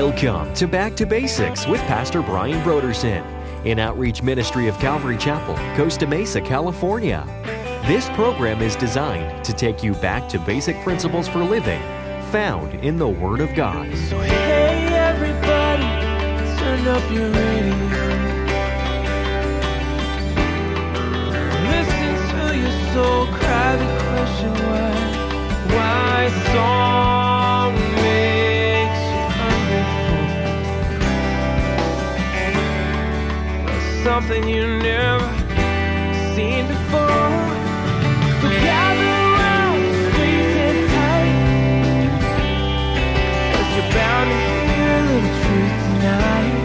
Welcome to Back to Basics with Pastor Brian Brodersen, an outreach ministry of Calvary Chapel, Costa Mesa, California. This program is designed to take you back to basic principles for living found in the Word of God. So hey everybody, turn up your radio. Listen to your soul cry the question why song makes you hungry for something you never seen before. So gather around, squeeze in tight, 'cause you're bound to hear a little truth tonight.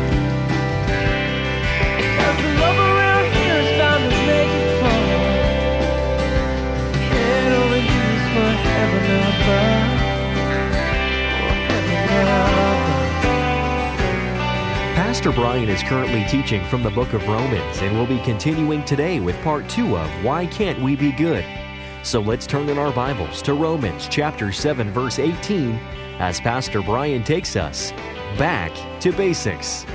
'Cause the love around here is bound to make you fall. Head over heels for heaven above. Oh, heaven above. Pastor Brian is currently teaching from the book of Romans and will be continuing today with part 2 of Why Can't We Be Good? So let's turn in our Bibles to Romans chapter 7 verse 18 as Pastor Brian takes us back to basics.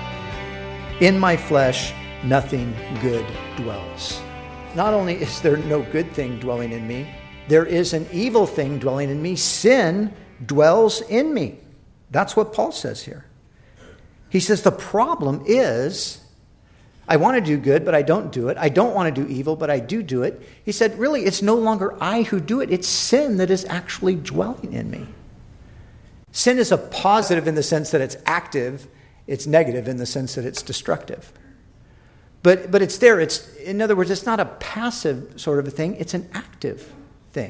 In my flesh, nothing good dwells. Not only is there no good thing dwelling in me, there is an evil thing dwelling in me. Sin dwells in me. That's what Paul says here. He says the problem is I want to do good, but I don't do it. I don't want to do evil, but I do it. He said, really, it's no longer I who do it. It's sin that is actually dwelling in me. Sin is a positive in the sense that it's active. It's negative in the sense that it's destructive. But it's there. In other words, it's not a passive sort of a thing. It's an active thing.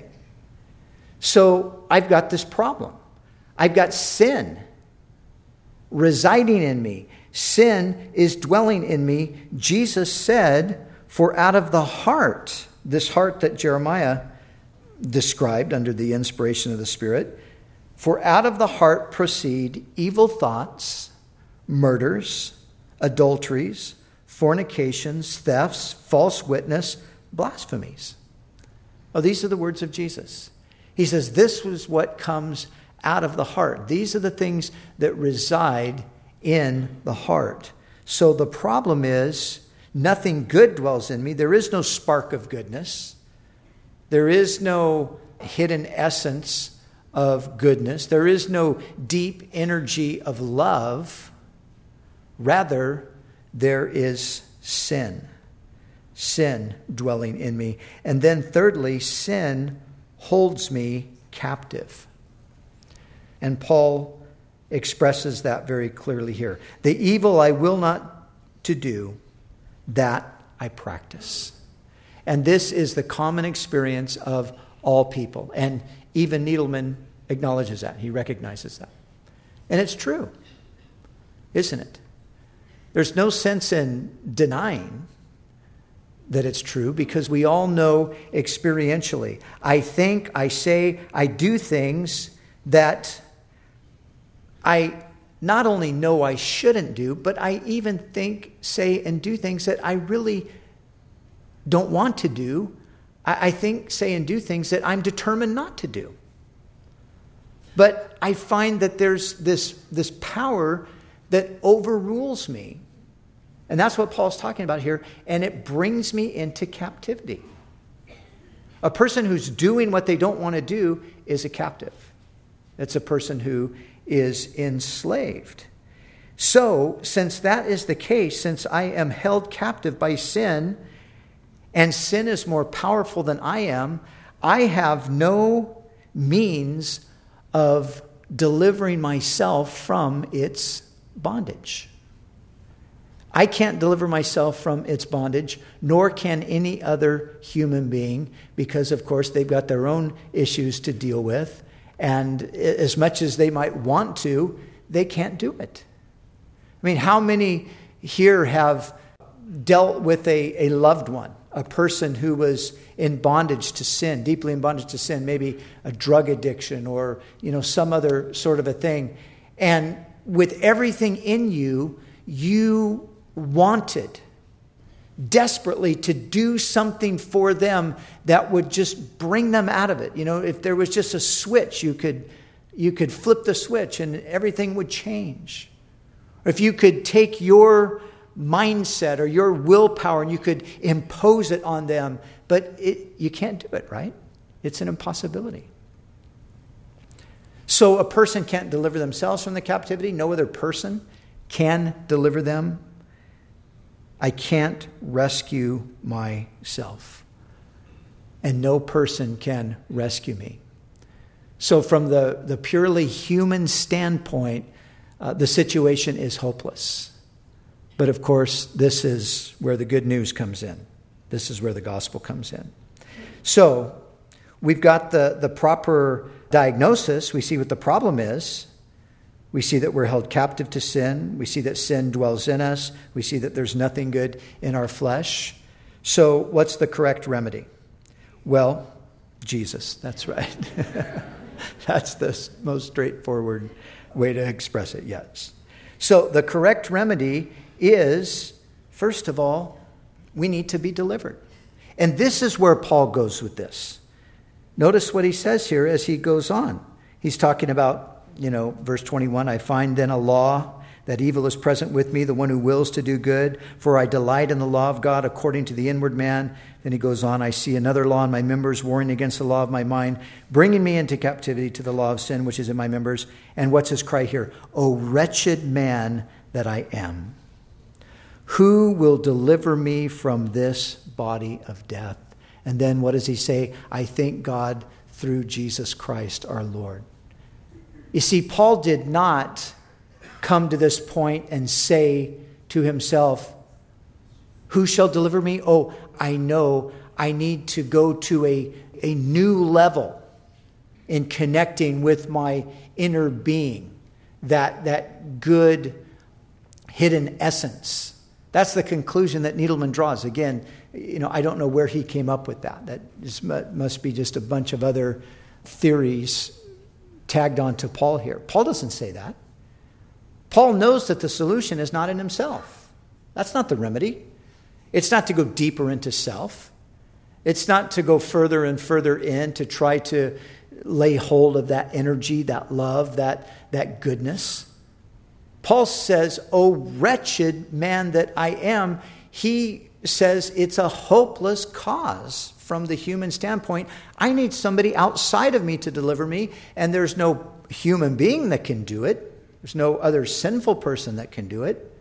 So I've got this problem. I've got sin residing in me. Sin is dwelling in me. Jesus said, for out of the heart, this heart that Jeremiah described under the inspiration of the Spirit, for out of the heart proceed evil thoughts, murders, adulteries, fornications, thefts, false witness, blasphemies. Oh, these are the words of Jesus. He says, this was what comes out of the heart. These are the things that reside in the heart. So the problem is nothing good dwells in me. There is no spark of goodness. There is no hidden essence of goodness. There is no deep energy of love. Rather, there is sin. Sin dwelling in me. And then thirdly, sin holds me captive. And Paul expresses that very clearly here. The evil I will not to do, that I practice. And this is the common experience of all people. And even Needleman acknowledges that. He recognizes that. And it's true, isn't it? There's no sense in denying that it's true because we all know experientially. I think, I say, I do things that I not only know I shouldn't do, but I even think, say, and do things that I really don't want to do. I think, say, and do things that I'm determined not to do. But I find that there's this power that overrules me. And that's what Paul's talking about here. And it brings me into captivity. A person who's doing what they don't want to do is a captive. It's a person who is enslaved. So, since that is the case, since I am held captive by sin, and sin is more powerful than I am, I have no means of delivering myself from its bondage. I can't deliver myself from its bondage, nor can any other human being, because, of course, they've got their own issues to deal with. And as much as they might want to, they can't do it. I mean, how many here have dealt with a loved one, a person who was in bondage to sin, deeply in bondage to sin, maybe a drug addiction or, some other sort of a thing. And with everything in you, you wanted desperately to do something for them that would just bring them out of it. If there was just a switch you could you could flip the switch and everything would change. Or if you could take your mindset or your willpower and you could impose it on them, but you can't do it, right? It's an impossibility. So a person can't deliver themselves from the captivity. No other person can deliver them. I can't rescue myself. And no person can rescue me. So from the purely human standpoint, the situation is hopeless. But of course, this is where the good news comes in. This is where the gospel comes in. So we've got the proper diagnosis. We see what the problem is. We see that we're held captive to sin. We see that sin dwells in us. We see that there's nothing good in our flesh. So what's the correct remedy? Well, Jesus. That's right. That's the most straightforward way to express it, yes. So the correct remedy is, first of all, we need to be delivered. And this is where Paul goes with this. Notice what he says here as he goes on. He's talking about, verse 21, I find then a law that evil is present with me, the one who wills to do good, for I delight in the law of God according to the inward man. Then he goes on, I see another law in my members, warring against the law of my mind, bringing me into captivity to the law of sin, which is in my members. And what's his cry here? O wretched man that I am. Who will deliver me from this body of death? And then what does he say? I thank God through Jesus Christ our Lord. You see, Paul did not come to this point and say to himself, who shall deliver me? Oh, I know I need to go to a new level in connecting with my inner being, that good hidden essence. That's the conclusion that Needleman draws. Again, I don't know where he came up with that. That just must be just a bunch of other theories tagged on to Paul here. Paul doesn't say that. Paul knows that the solution is not in himself. That's not the remedy. It's not to go deeper into self. It's not to go further and further in to try to lay hold of that energy, that love, that goodness. Paul says, "O wretched man that I am," he says it's a hopeless cause from the human standpoint. I need somebody outside of me to deliver me, and there's no human being that can do it. There's no other sinful person that can do it.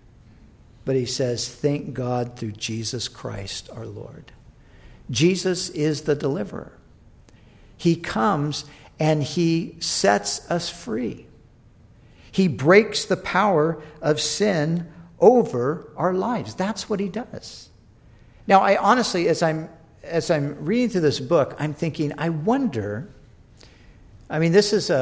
But he says, thank God through Jesus Christ our Lord. Jesus is the deliverer. He comes and he sets us free. He breaks the power of sin over our lives. That's what he does. Now, I honestly, as I'm reading through this book, I'm thinking, I wonder. I mean, this is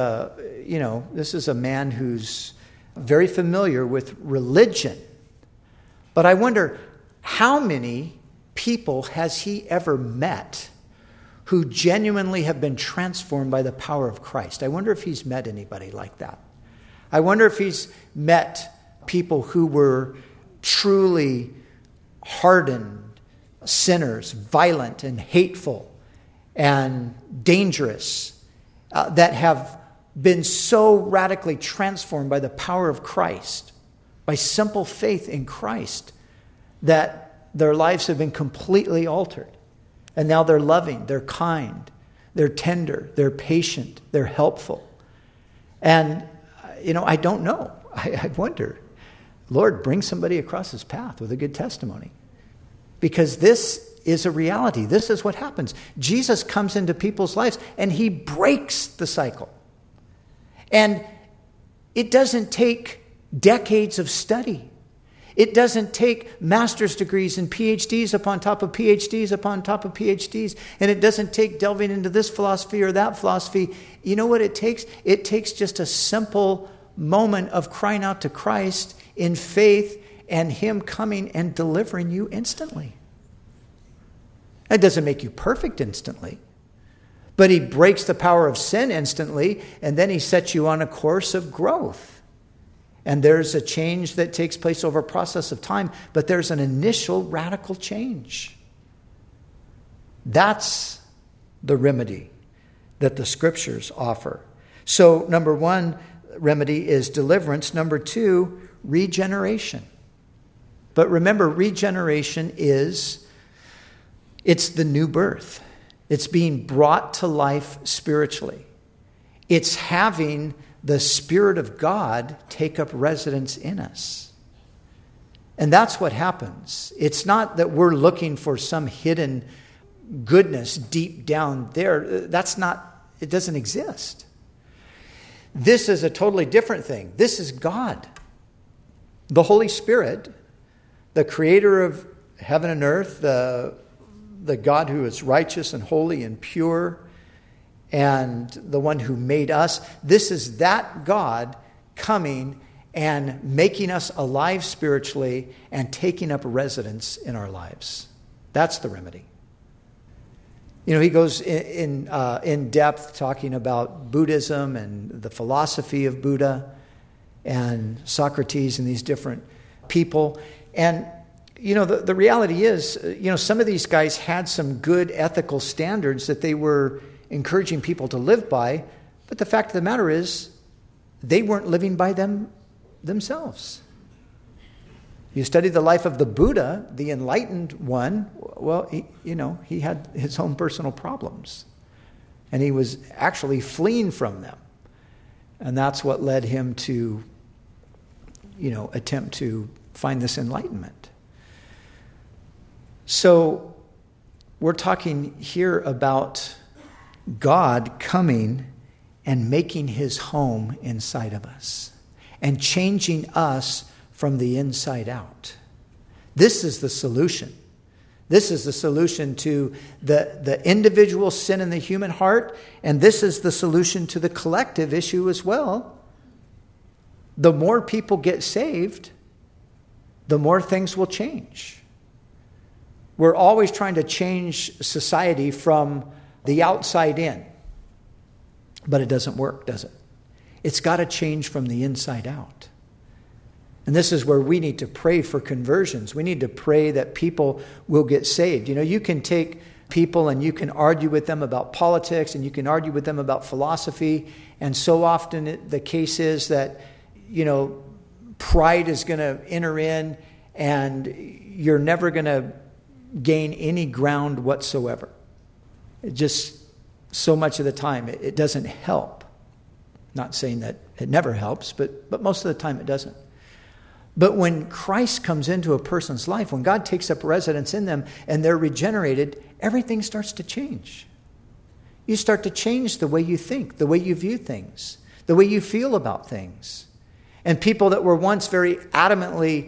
a man who's very familiar with religion. But I wonder, how many people has he ever met who genuinely have been transformed by the power of Christ? I wonder if he's met anybody like that. I wonder if he's met people who were truly hardened sinners, violent and hateful and dangerous, that have been so radically transformed by the power of Christ, by simple faith in Christ, that their lives have been completely altered. And now they're loving, they're kind, they're tender, they're patient, they're helpful. And, I don't know. I wonder, Lord, bring somebody across his path with a good testimony. Because this is a reality. This is what happens. Jesus comes into people's lives and he breaks the cycle. And it doesn't take decades of study. It doesn't take master's degrees and PhDs upon top of PhDs upon top of PhDs. And it doesn't take delving into this philosophy or that philosophy. You know what it takes? It takes just a simple moment of crying out to Christ in faith and him coming and delivering you instantly. It doesn't make you perfect instantly. But he breaks the power of sin instantly, and then he sets you on a course of growth. And there's a change that takes place over a process of time, but there's an initial radical change. That's the remedy that the scriptures offer. So, number one remedy is deliverance. Number two, regeneration. But remember, regeneration it's the new birth. It's being brought to life spiritually. It's having the Spirit of God take up residence in us. And that's what happens. It's not that we're looking for some hidden goodness deep down there. It doesn't exist. This is a totally different thing. This is God. The Holy Spirit, the creator of heaven and earth, the God who is righteous and holy and pure, and the one who made us. This is that God coming and making us alive spiritually and taking up residence in our lives. That's the remedy. He goes in depth talking about Buddhism and the philosophy of Buddha and Socrates and these different people. And, the reality is, some of these guys had some good ethical standards that they were encouraging people to live by. But the fact of the matter is, they weren't living by them themselves. You study the life of the Buddha, the enlightened one, well, he had his own personal problems. And he was actually fleeing from them. And that's what led him to, attempt to find this enlightenment. So we're talking here about God coming and making his home inside of us and changing us from the inside out. This is the solution. This is the solution to the individual sin in the human heart, and this is the solution to the collective issue as well. The more people get saved, the more things will change. We're always trying to change society from the outside in, but it doesn't work, does it? It's got to change from the inside out. And this is where we need to pray for conversions. We need to pray that people will get saved. You can take people and you can argue with them about politics and you can argue with them about philosophy. And so often the case is that, pride is going to enter in and you're never going to gain any ground whatsoever. It just, so much of the time, it doesn't help. Not saying that it never helps, but most of the time it doesn't. But when Christ comes into a person's life, when God takes up residence in them and they're regenerated, everything starts to change. You start to change the way you think, the way you view things, the way you feel about things. And people that were once very adamantly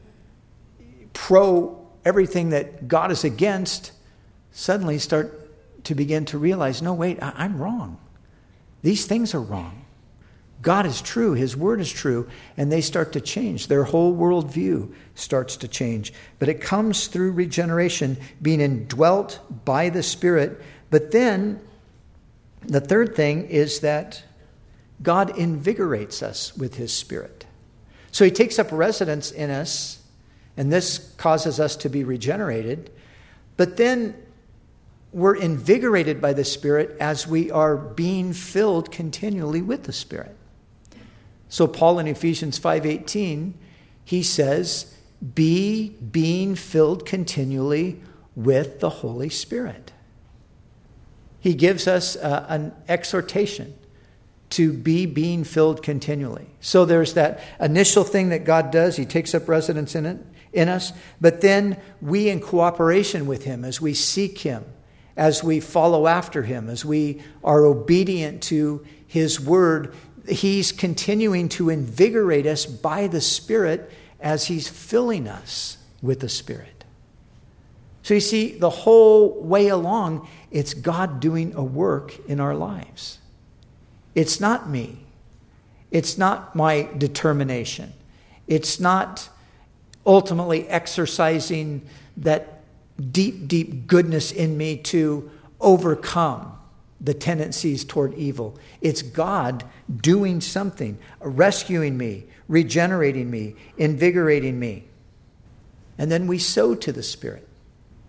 pro everything that God is against suddenly start to begin to realize, no, wait, I'm wrong. These things are wrong. God is true. His word is true. And they start to change. Their whole worldview starts to change. But it comes through regeneration, being indwelt by the Spirit. But then the third thing is that God invigorates us with his Spirit. So he takes up residence in us, and this causes us to be regenerated. But then we're invigorated by the Spirit as we are being filled continually with the Spirit. So Paul in Ephesians 5:18, he says, be being filled continually with the Holy Spirit. He gives us an exhortation to be being filled continually. So there's that initial thing that God does. He takes up residence in us. But then we, in cooperation with him, as we seek him, as we follow after him, as we are obedient to his word, he's continuing to invigorate us by the Spirit as he's filling us with the Spirit. So you see, the whole way along, it's God doing a work in our lives. It's not me. It's not my determination. It's not ultimately exercising that deep, deep goodness in me to overcome the tendencies toward evil. It's God doing something, rescuing me, regenerating me, invigorating me. And then we sow to the Spirit.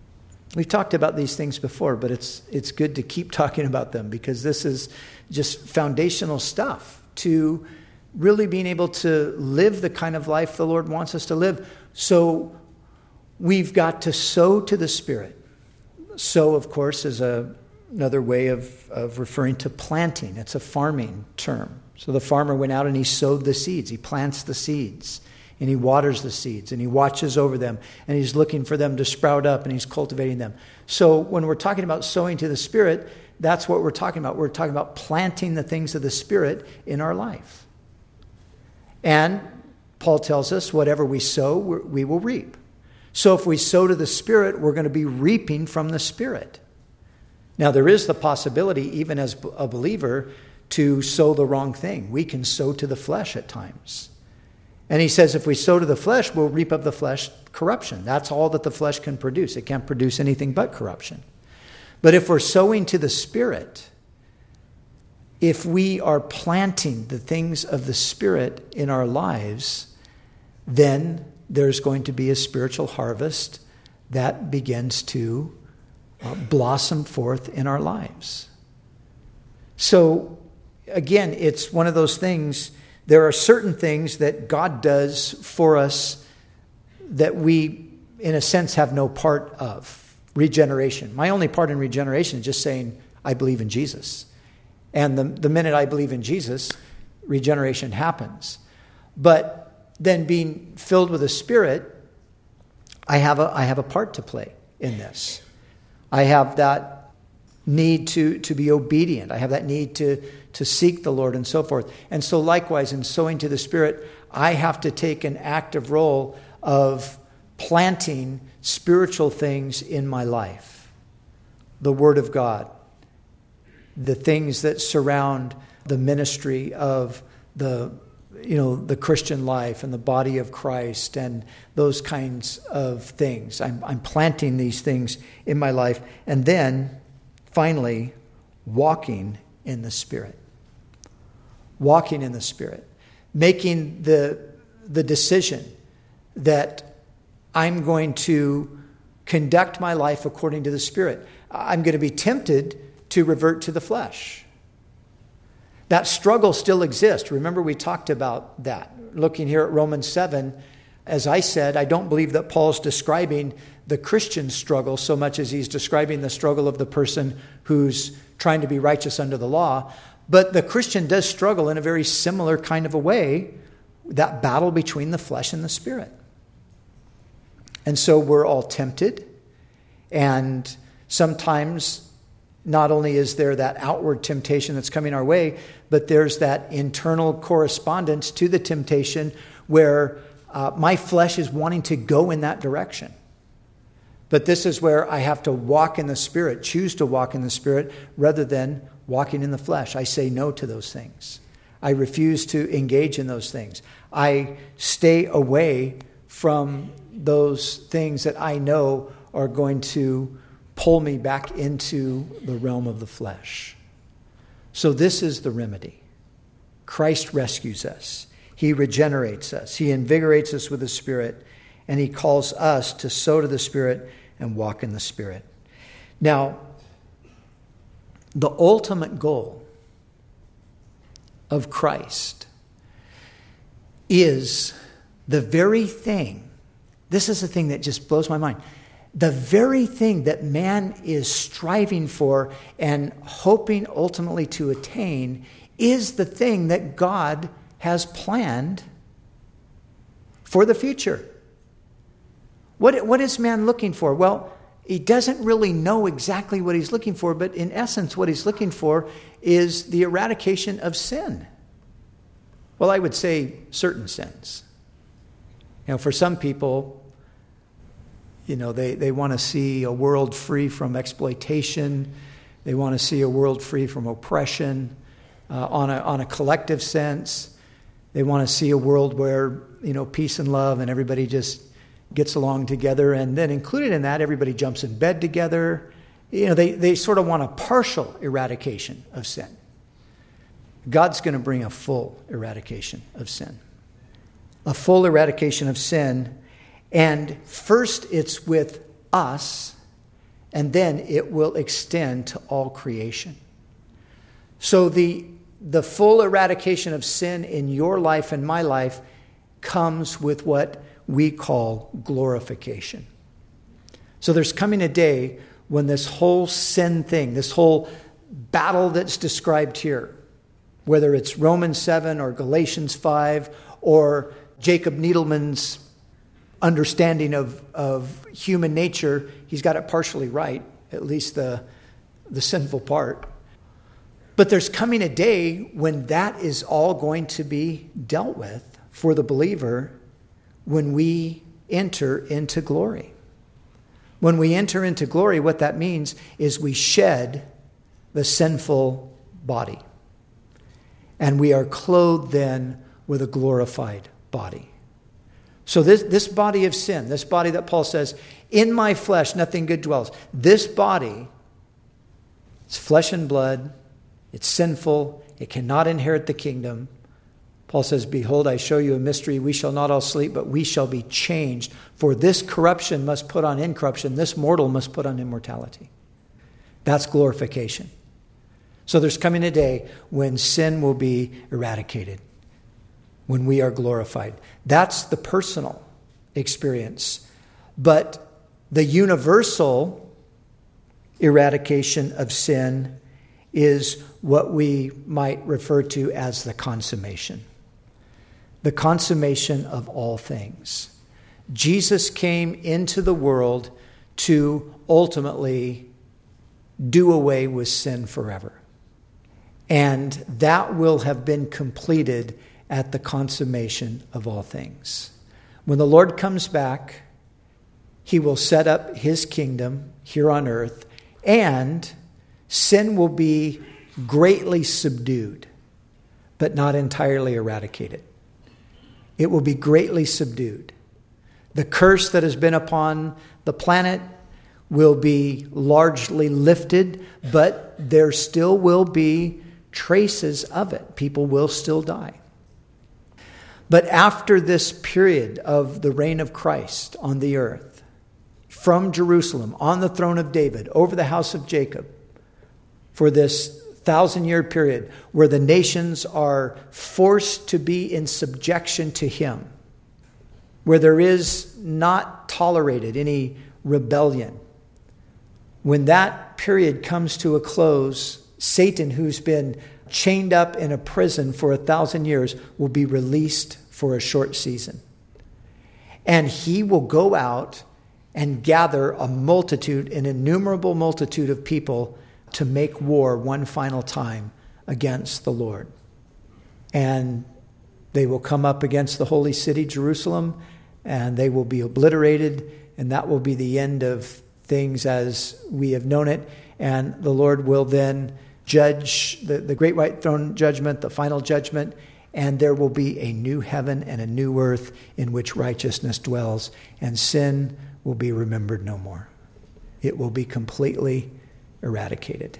We've talked about these things before, but it's good to keep talking about them because this is just foundational stuff to really being able to live the kind of life the Lord wants us to live. So we've got to sow to the Spirit. Sow, of course, is another way of referring to planting. It's a farming term. So the farmer went out and he sowed the seeds. He plants the seeds and he waters the seeds and he watches over them and he's looking for them to sprout up and he's cultivating them. So when we're talking about sowing to the Spirit, that's what we're talking about. We're talking about planting the things of the Spirit in our life. And Paul tells us whatever we sow, we will reap. So if we sow to the Spirit, we're going to be reaping from the Spirit. Now, there is the possibility, even as a believer, to sow the wrong thing. We can sow to the flesh at times. And he says if we sow to the flesh, we'll reap of the flesh corruption. That's all that the flesh can produce. It can't produce anything but corruption. But if we're sowing to the Spirit, if we are planting the things of the Spirit in our lives, then there's going to be a spiritual harvest that begins to blossom forth in our lives. So, again, it's one of those things. There are certain things that God does for us that we, in a sense, have no part of. Regeneration. My only part in regeneration is just saying, I believe in Jesus. And the minute I believe in Jesus, regeneration happens. But then being filled with the Spirit, I have a part to play in this. I have that need to be obedient. I have that need to seek the Lord and so forth. And so likewise, in sowing to the Spirit, I have to take an active role of planting spiritual things in my life. The Word of God. The things that surround the ministry of the Christian life and the body of Christ and those kinds of things. I'm planting these things in my life. And then, finally, walking in the Spirit. Walking in the Spirit. Making the decision that I'm going to conduct my life according to the Spirit. I'm going to be tempted to revert to the flesh. That struggle still exists. Remember, we talked about that. Looking here at Romans 7, as I said, I don't believe that Paul's describing the Christian struggle so much as he's describing the struggle of the person who's trying to be righteous under the law. But the Christian does struggle in a very similar kind of a way, that battle between the flesh and the Spirit. And so we're all tempted, and sometimes not only is there that outward temptation that's coming our way, but there's that internal correspondence to the temptation where my flesh is wanting to go in that direction. But this is where I have to walk in the Spirit, choose to walk in the Spirit rather than walking in the flesh. I say no to those things. I refuse to engage in those things. I stay away from those things that I know are going to pull me back into the realm of the flesh. So this is the remedy. Christ rescues us. He regenerates us. He invigorates us with the Spirit. And he calls us to sow to the Spirit and walk in the Spirit. Now, the ultimate goal of Christ is the very thing. This is the thing that just blows my mind. The very thing that man is striving for and hoping ultimately to attain is the thing that God has planned for the future. What is man looking for? Well, he doesn't really know exactly what he's looking for, but in essence, what he's looking for is the eradication of sin. Well, I would say certain sins. For some people, they want to see a world free from exploitation. They want to see a world free from oppression on a collective sense. They want to see a world where, peace and love and everybody just gets along together. And then included in that, everybody jumps in bed together. They sort of want a partial eradication of sin. God's going to bring a full eradication of sin. A full eradication of sin. And first it's with us, and then it will extend to all creation. So the full eradication of sin in your life and my life comes with what we call glorification. So there's coming a day when this whole sin thing, this whole battle that's described here, whether it's Romans 7 or Galatians 5 or Jacob Needleman's understanding of human nature, he's got it partially right, at least the sinful part. But there's coming a day when that is all going to be dealt with for the believer when we enter into glory. When we enter into glory, what that means is we shed the sinful body. And we are clothed then with a glorified body. So this body of sin, this body that Paul says, in my flesh nothing good dwells. This body, it's flesh and blood, it's sinful, it cannot inherit the kingdom. Paul says, behold, I show you a mystery. We shall not all sleep, but we shall be changed. For this corruption must put on incorruption. This mortal must put on immortality. That's glorification. So there's coming a day when sin will be eradicated, when we are glorified. That's the personal experience. But the universal eradication of sin is what we might refer to as the consummation. The consummation of all things. Jesus came into the world to ultimately do away with sin forever. And that will have been completed at the consummation of all things. When the Lord comes back, he will set up his kingdom here on earth, and sin will be greatly subdued, but not entirely eradicated. It will be greatly subdued. The curse that has been upon the planet will be largely lifted, but there still will be traces of it. People will still die. But after this period of the reign of Christ on the earth, from Jerusalem, on the throne of David, over the house of Jacob, for this 1,000-year period where the nations are forced to be in subjection to him, where there is not tolerated any rebellion. When that period comes to a close, Satan, who's been chained up in a prison for 1,000 years, will be released for a short season. And he will go out and gather a multitude, an innumerable multitude of people to make war one final time against the Lord. And they will come up against the holy city, Jerusalem, and they will be obliterated, and that will be the end of things as we have known it. And the Lord will then judge the great white throne judgment, the final judgment, and there will be a new heaven and a new earth in which righteousness dwells, and sin will be remembered no more. It will be completely eradicated.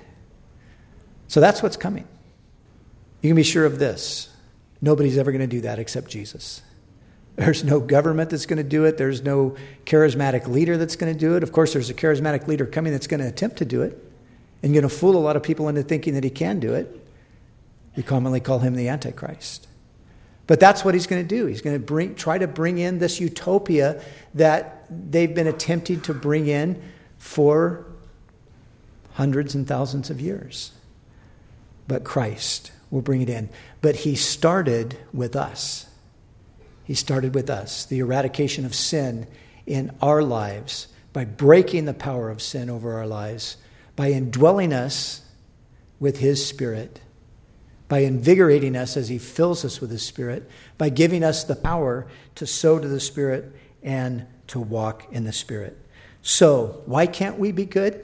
So that's what's coming. You can be sure of this. Nobody's ever going to do that except Jesus. There's no government that's going to do it. There's no charismatic leader that's going to do it. Of course, there's a charismatic leader coming that's going to attempt to do it and going to fool a lot of people into thinking that he can do it. We commonly call him the Antichrist. But that's what he's going to do. He's going to try to bring in this utopia that they've been attempting to bring in for hundreds and thousands of years. But Christ will bring it in. But he started with us. He started with us. The eradication of sin in our lives by breaking the power of sin over our lives, by indwelling us with his Spirit, by invigorating us as he fills us with his Spirit, by giving us the power to sow to the Spirit and to walk in the Spirit. So, why can't we be good?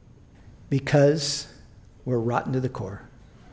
Because we're rotten to the core.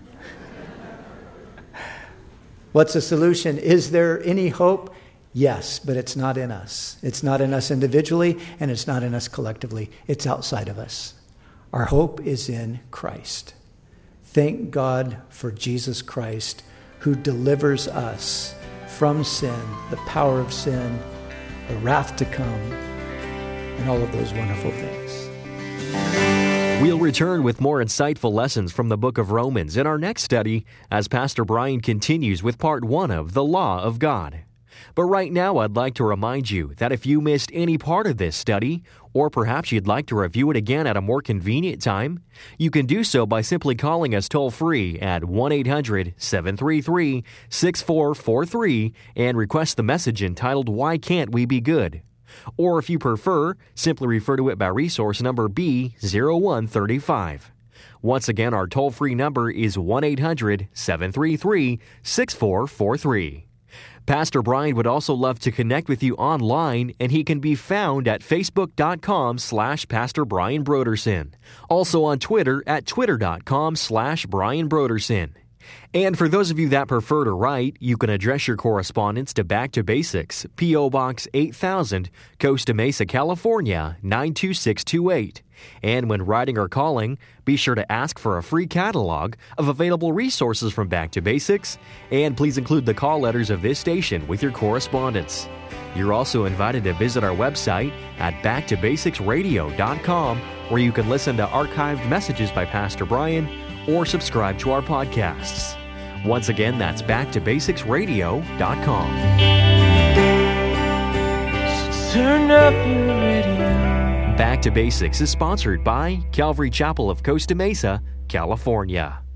What's the solution? Is there any hope? Yes, but it's not in us. It's not in us individually, and it's not in us collectively. It's outside of us. Our hope is in Christ. Thank God for Jesus Christ, who delivers us from sin, the power of sin, the wrath to come, and all of those wonderful things. We'll return with more insightful lessons from the book of Romans in our next study as Pastor Brian continues with part 1 of the Law of God. But right now, I'd like to remind you that if you missed any part of this study, or perhaps you'd like to review it again at a more convenient time, you can do so by simply calling us toll-free at 1-800-733-6443 and request the message entitled, "Why Can't We Be Good?" Or if you prefer, simply refer to it by resource number B0135. Once again, our toll-free number is 1-800-733-6443. Pastor Brian would also love to connect with you online, and he can be found at facebook.com/Pastor Brian Brodersen. Also on Twitter at twitter.com/Brian Brodersen. And for those of you that prefer to write, you can address your correspondence to Back to Basics, P.O. Box 8000, Costa Mesa, California, 92628. And when writing or calling, be sure to ask for a free catalog of available resources from Back to Basics, and please include the call letters of this station with your correspondence. You're also invited to visit our website at backtobasicsradio.com, where you can listen to archived messages by Pastor Brian or subscribe to our podcasts. Once again, that's backtobasicsradio.com. So turn up your radio. Back to Basics is sponsored by Calvary Chapel of Costa Mesa, California.